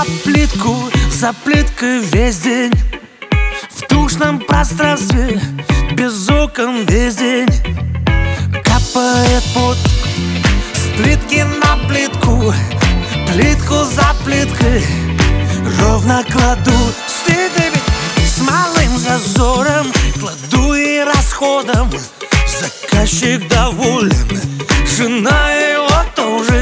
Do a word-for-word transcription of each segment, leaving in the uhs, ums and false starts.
плитку, за плиткой весь день. В душном пространстве, без окон весь день. Капает пот с плитки на плитку, плитку за плиткой ровно кладу. Стыдными с малым зазором кладу и расходом. Заказчик доволен, жена его тоже.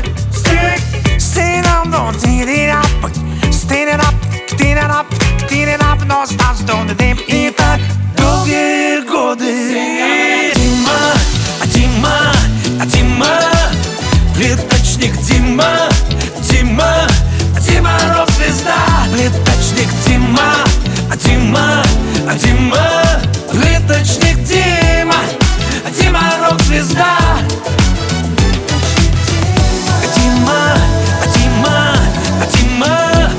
И так долгие годы. Дима, а Дима, а Дима, плиточник Дима, Дима, Дима, рок-звезда. Плиточник Дима, а Дима, а Дима, плиточник Дима, Дима, рок-звезда. Дима, а Дима, а Дима,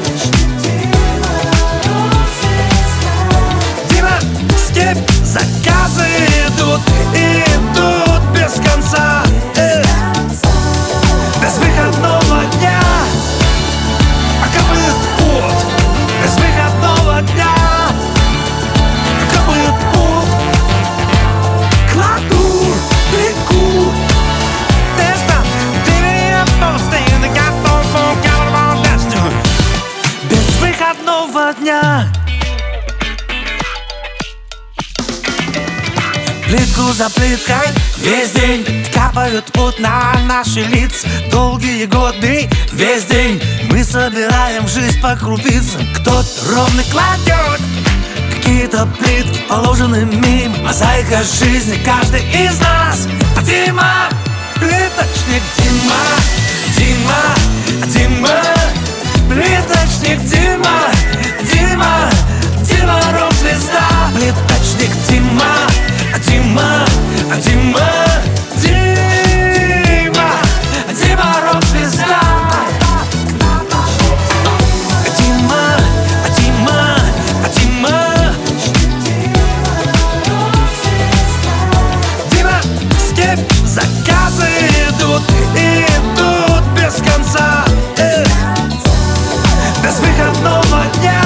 Дима, скип, заказы идут, идут без конца, э, без выходного дня, капает пот, без выходного дня, капает пот. Кладу плитку, без выходного дня. Плитку за плиткой весь день капают пот на наши лица. Долгие годы весь день мы собираем жизнь по крупицам. Кто-то ровно кладет какие-то плитки, положены мимо. Мозаика жизни каждый из нас. А Дима, плиточник Дима, Дима, Дима, плиточник Дима, Дима, Дима, рок-звезда. Плиточник Дима, Дима, Дима, Дима, Дима, рок-звезда. Дима, Дима, Дима, Дима, скип, заказы идут, идут без конца, э, без выходного дня.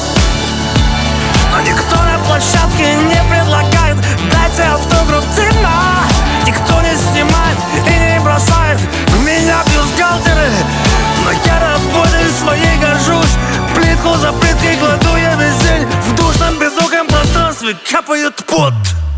Но никто на площадке не предлагает: дайте автограф, Дима. Никто не снимает и не бросает в меня бюстгальтеры. Но я работой своей горжусь. Плитку за плиткой кладу я весь день. В душном беззвуком пространстве капает пот.